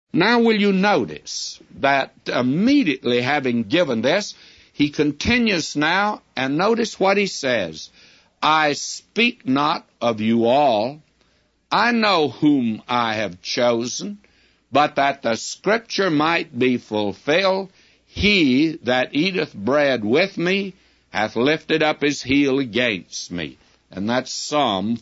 Now will you notice that immediately having given this, he continues now, and notice what he says. I speak not of you all. I know whom I have chosen, but that the scripture might be fulfilled, he that eateth bread with me hath lifted up his heel against me. And that's Psalm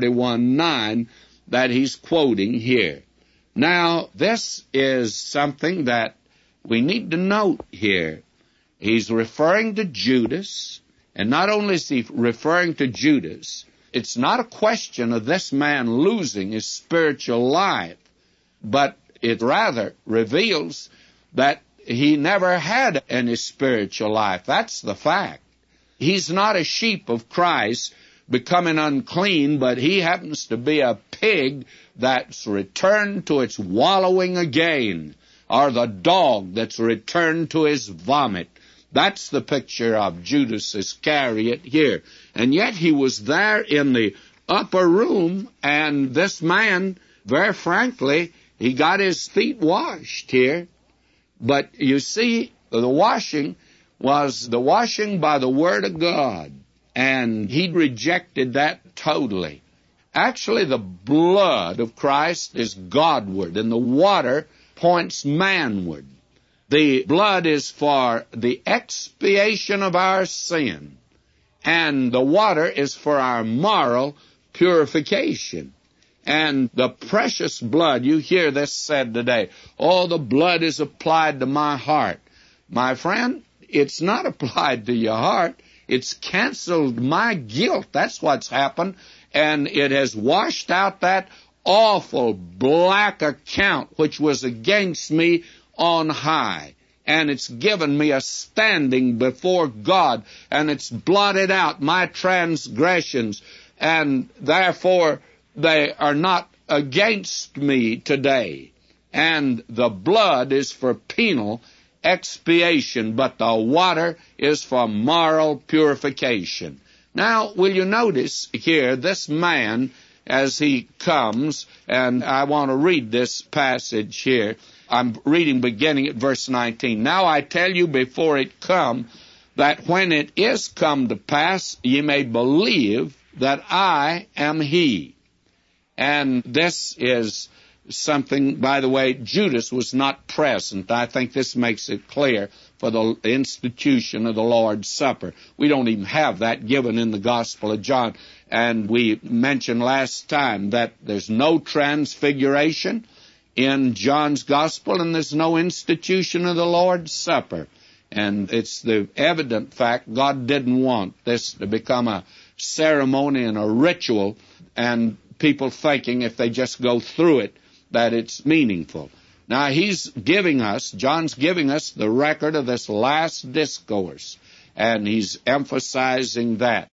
41:9 that he's quoting here. Now, this is something that we need to note here. He's referring to Judas, and not only is he referring to Judas, it's not a question of this man losing his spiritual life, but it rather reveals that he never had any spiritual life. That's the fact. He's not a sheep of Christ becoming unclean, but he happens to be a pig that's returned to its wallowing again, or the dog that's returned to his vomit. That's the picture of Judas Iscariot here. And yet he was there in the upper room, and this man, very frankly, he got his feet washed here. But you see, the washing was the washing by the Word of God, and he rejected that totally. Actually, the blood of Christ is Godward, and the water points manward. The blood is for the expiation of our sin, and the water is for our moral purification. And the precious blood, you hear this said today, oh, the blood is applied to my heart. My friend, it's not applied to your heart. It's canceled my guilt. That's what's happened. And it has washed out that awful black account which was against me on high. And it's given me a standing before God. And it's blotted out my transgressions. And therefore, they are not against me today. And the blood is for penal expiation, but the water is for moral purification. Now, will you notice here, this man, as he comes, and I want to read this passage here. I'm reading beginning at verse 19. Now I tell you before it come, that when it is come to pass, ye may believe that I am he. And this is something, by the way, Judas was not present. I think this makes it clear for the institution of the Lord's Supper. We don't even have that given in the Gospel of John. And we mentioned last time that there's no transfiguration in John's Gospel, and there's no institution of the Lord's Supper. And it's the evident fact God didn't want this to become a ceremony and a ritual, and people thinking if they just go through it that it's meaningful. Now John's giving us the record of this last discourse, and he's emphasizing that.